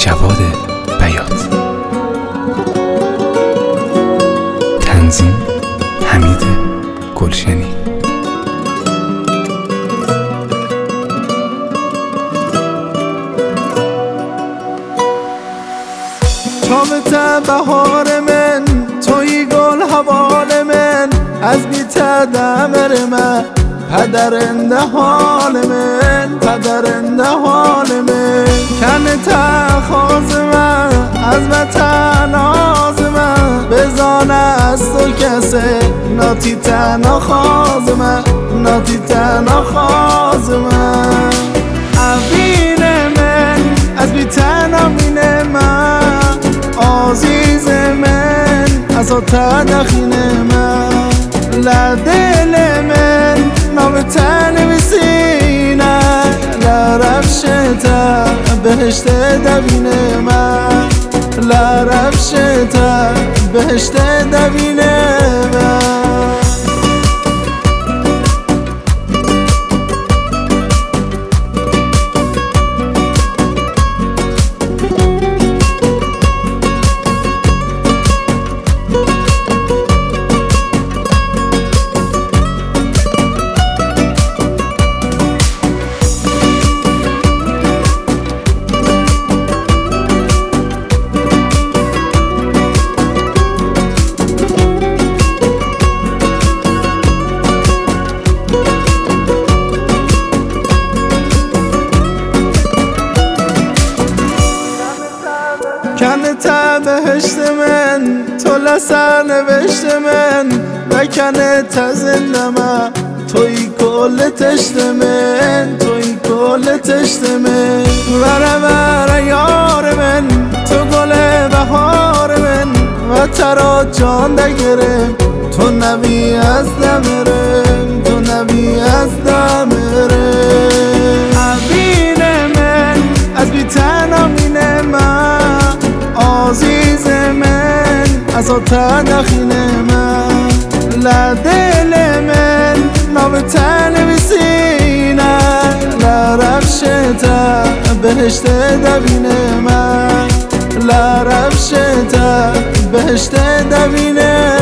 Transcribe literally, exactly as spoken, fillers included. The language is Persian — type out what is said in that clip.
جواد بیات. تنظیم حمید گلشنی. چامت بهار من توی گل حوال من، از بیت دمر من پدرنده حال من، پدرنده حال من. کنت خواز من از وطن آز من، بزانه از تو کسه ناتی تنها خواز من، ناتی تنها خواز من. عبین من از بیتن آمین من، عزیز من از آتا دخین من. لدل من نام تنویسینه، لرفشتا بهشت دوین من، لرفشتا بهشت دوین من. کنت بهشت من تو لسر نوشت من، و کنت زنده من توی کل تشت من، توی کل تشت من. وره وره یار من تو گل بهار من، و ترا جان دگرم تو نبی از دمرم، تو نبی از دمرم. عبین من از بیتن آمین من، عزیز من از آتا دخین من. لدل من نام تنویسینه، لرفشتا بهشت دوین من، لرفشتا بهشت دوین